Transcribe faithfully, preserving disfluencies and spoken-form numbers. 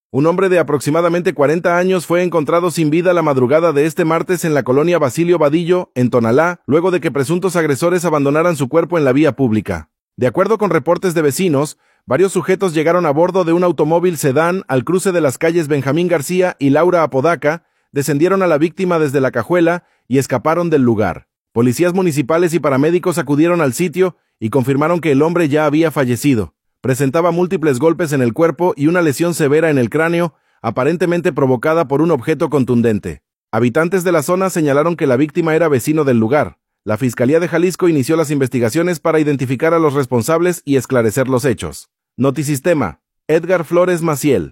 Un hombre de aproximadamente cuarenta años fue encontrado sin vida la madrugada de este martes en la colonia Basilio Vadillo, en Tonalá, luego de que presuntos agresores abandonaran su cuerpo en la vía pública. De acuerdo con reportes de vecinos, varios sujetos llegaron a bordo de un automóvil sedán al cruce de las calles Benjamín García y Laura Apodaca, descendieron a la víctima desde la cajuela y escaparon del lugar. Policías municipales y paramédicos acudieron al sitio y confirmaron que el hombre ya había fallecido. Presentaba múltiples golpes en el cuerpo y una lesión severa en el cráneo, aparentemente provocada por un objeto contundente. Habitantes de la zona señalaron que la víctima era vecino del lugar. La Fiscalía de Jalisco inició las investigaciones para identificar a los responsables y esclarecer los hechos. Notisistema. Edgar Flores Maciel.